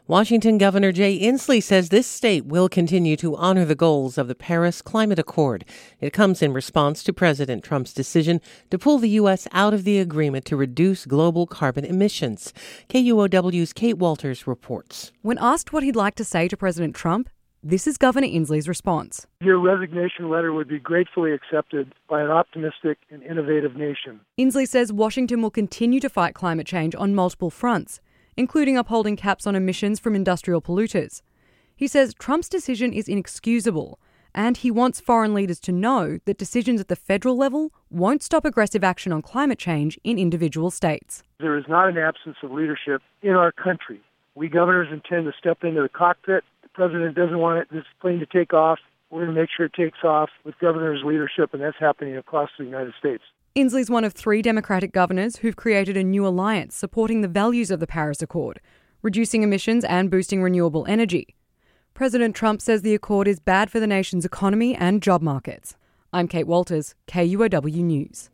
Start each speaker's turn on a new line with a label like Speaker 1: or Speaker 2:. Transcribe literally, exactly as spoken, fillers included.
Speaker 1: Washington Governor Jay Inslee says this state will continue to honor the goals of the Paris Climate Accord. It comes in response to President Trump's decision to pull the U S out of the agreement to reduce global carbon emissions. K U O W's Kate Walters reports.
Speaker 2: When asked what he'd like to say to President Trump, this is Governor Inslee's response.
Speaker 3: Your resignation letter would be gratefully accepted by an optimistic and innovative nation.
Speaker 2: Inslee says Washington will continue to fight climate change on multiple fronts, including upholding caps on emissions from industrial polluters. He says Trump's decision is inexcusable, and he wants foreign leaders to know that decisions at the federal level won't stop aggressive action on climate change in individual states.
Speaker 3: There is not an absence of leadership in our country. We governors intend to step into the cockpit. The president doesn't want it, this plane to take off. We're going to make sure it takes off with governors' leadership, and that's happening across the United States.
Speaker 2: Inslee's one of three Democratic governors who've created a new alliance supporting the values of the Paris Accord, reducing emissions and boosting renewable energy. President Trump says the accord is bad for the nation's economy and job markets. I'm Kate Walters, K U O W News.